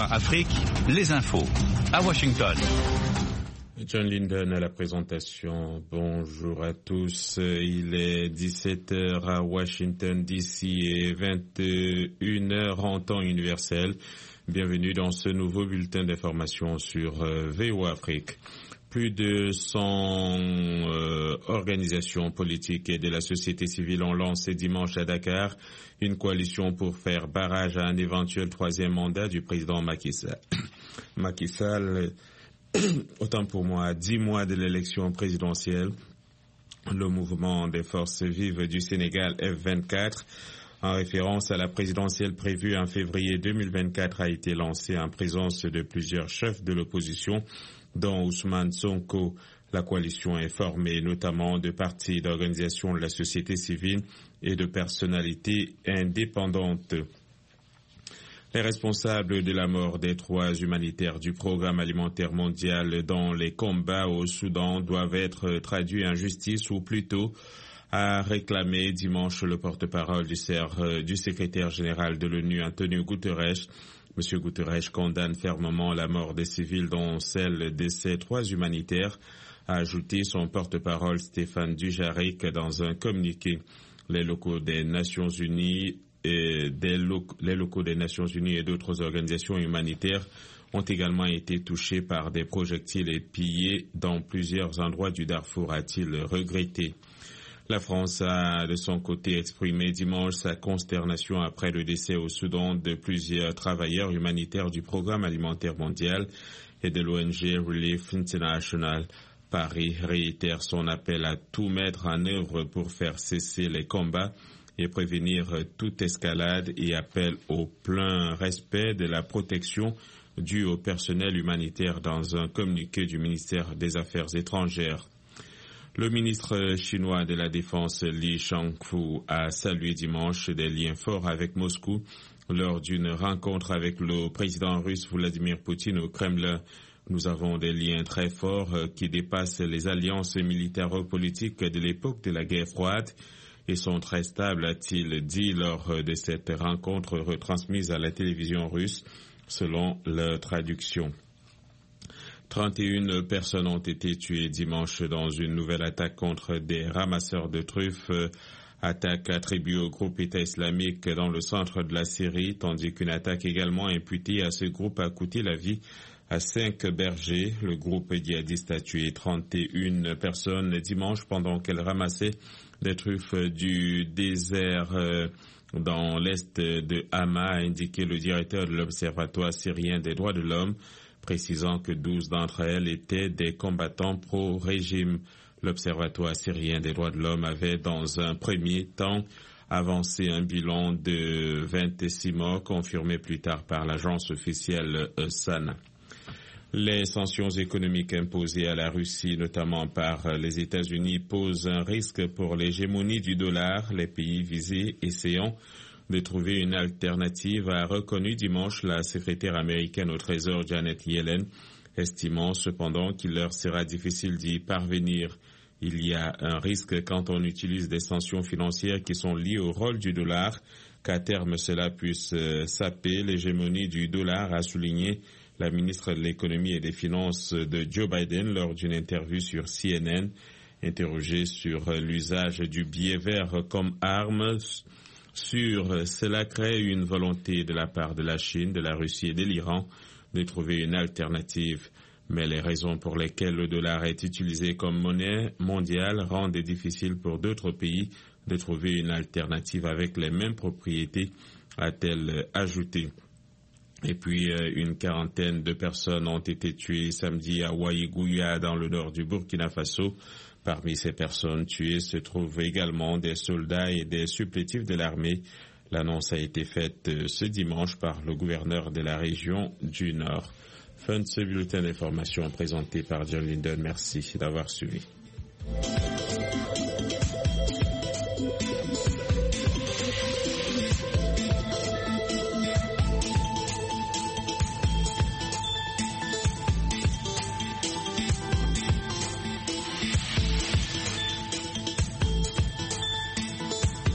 Afrique, les infos. À Washington. John Linden à la présentation. Bonjour à tous. Il est 17h à Washington DC et 21h en temps universel. Bienvenue dans ce nouveau bulletin d'information sur VOA Afrique. Plus de 100 organisations politiques et de la société civile ont lancé dimanche à Dakar une coalition pour faire barrage à un éventuel troisième mandat du président Macky Sall. Macky Sall, autant pour moi, à 10 mois de l'élection présidentielle, le mouvement des forces vives du Sénégal F24, en référence à la présidentielle prévue en février 2024, a été lancé en présence de plusieurs chefs de l'opposition, dont Ousmane Sonko. La coalition est formée notamment de partis, d'organisations de la société civile et de personnalités indépendantes. Les responsables de la mort des 3 humanitaires du Programme alimentaire mondial dans les combats au Soudan doivent être traduits en justice, ou plutôt a réclamé dimanche le porte-parole du secrétaire général de l'ONU, Antonio Guterres. M. Guterres condamne fermement la mort des civils, dont celle de ces 3 humanitaires, a ajouté son porte-parole Stéphane Dujarric dans un communiqué. Les locaux des Nations Unies et d'autres organisations humanitaires ont également été touchés par des projectiles et pillés dans plusieurs endroits du Darfour, a-t-il regretté. La France a de son côté exprimé dimanche sa consternation après le décès au Soudan de plusieurs travailleurs humanitaires du Programme alimentaire mondial et de l'ONG Relief International. Paris réitère son appel à tout mettre en œuvre pour faire cesser les combats et prévenir toute escalade, et appelle au plein respect de la protection due au personnel humanitaire dans un communiqué du ministère des Affaires étrangères. Le ministre chinois de la Défense Li Shangfu a salué dimanche des liens forts avec Moscou lors d'une rencontre avec le président russe Vladimir Poutine au Kremlin. Nous avons des liens très forts qui dépassent les alliances militaro-politiques de l'époque de la guerre froide et sont très stables, a-t-il dit lors de cette rencontre retransmise à la télévision russe, selon la traduction. 31 personnes ont été tuées dimanche dans une nouvelle attaque contre des ramasseurs de truffes, attaque attribuée au groupe État islamique dans le centre de la Syrie, tandis qu'une attaque également imputée à ce groupe a coûté la vie à 5 bergers. Le groupe djihadiste a tué 31 personnes dimanche pendant qu'elles ramassaient des truffes du désert dans l'est de Hama, a indiqué le directeur de l'Observatoire syrien des droits de l'homme, précisant que 12 d'entre elles étaient des combattants pro-régime. L'Observatoire syrien des droits de l'homme avait dans un premier temps avancé un bilan de 26 morts, confirmé plus tard par l'agence officielle SANA. Les sanctions économiques imposées à la Russie, notamment par les États-Unis, posent un risque pour l'hégémonie du dollar. Les pays visés essayant de trouver une alternative, a reconnu dimanche la secrétaire américaine au Trésor Janet Yellen, estimant cependant qu'il leur sera difficile d'y parvenir. Il y a un risque quand on utilise des sanctions financières qui sont liées au rôle du dollar, qu'à terme cela puisse saper l'hégémonie du dollar, a souligné la ministre de l'économie et des finances de Joe Biden lors d'une interview sur CNN. Interrogée sur l'usage du billet vert comme arme, cela crée une volonté de la part de la Chine, de la Russie et de l'Iran de trouver une alternative. Mais les raisons pour lesquelles le dollar est utilisé comme monnaie mondiale rendent difficile pour d'autres pays de trouver une alternative avec les mêmes propriétés, a-t-elle ajouté. Et puis, une quarantaine de personnes ont été tuées samedi à Waïgouya, dans le nord du Burkina Faso. Parmi ces personnes tuées se trouvent également des soldats et des supplétifs de l'armée. L'annonce a été faite ce dimanche par le gouverneur de la région du Nord. Fin de ce bulletin d'information présenté par John Linden. Merci d'avoir suivi.